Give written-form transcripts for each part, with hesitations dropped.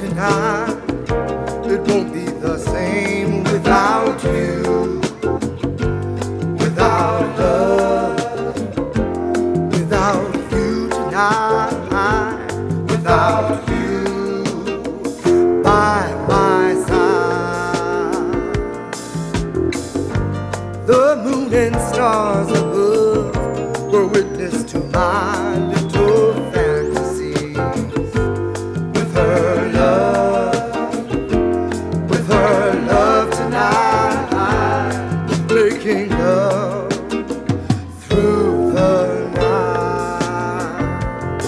tonight. It won't be the same without you, without love, without you tonight, without you by my side. The moon and stars above were witness to my little fantasies. With her love tonight, making love through the night.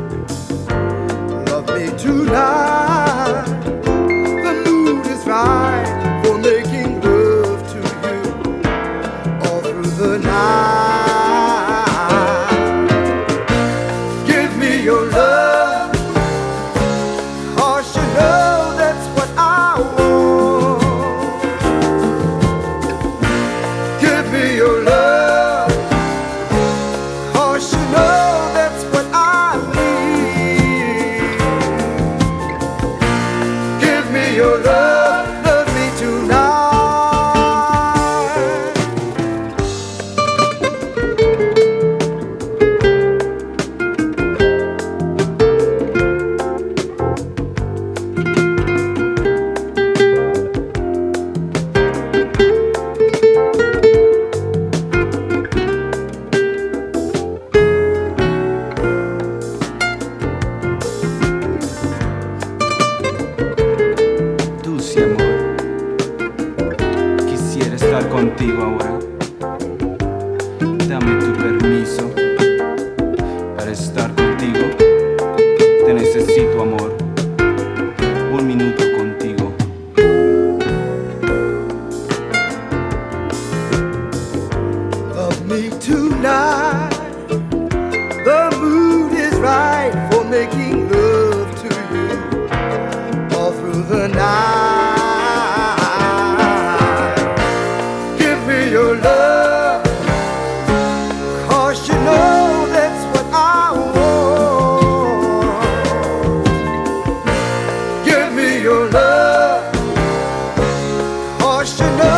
Love me tonight, the mood is right for making love to you all through the night. Give me your love, 'cause you know that's what I want. Give me your love, 'cause you know that's what I need. Give me your love, love me tonight. Dulce amor, quisiera estar contigo ahora. Dame tu permiso para estar contigo. Te necesito, amor. Un minuto contigo. Love me tonight, the mood is right for making love to you all through the night. Give me your love, 'cause you know that's what I want. Give me your love, 'cause you know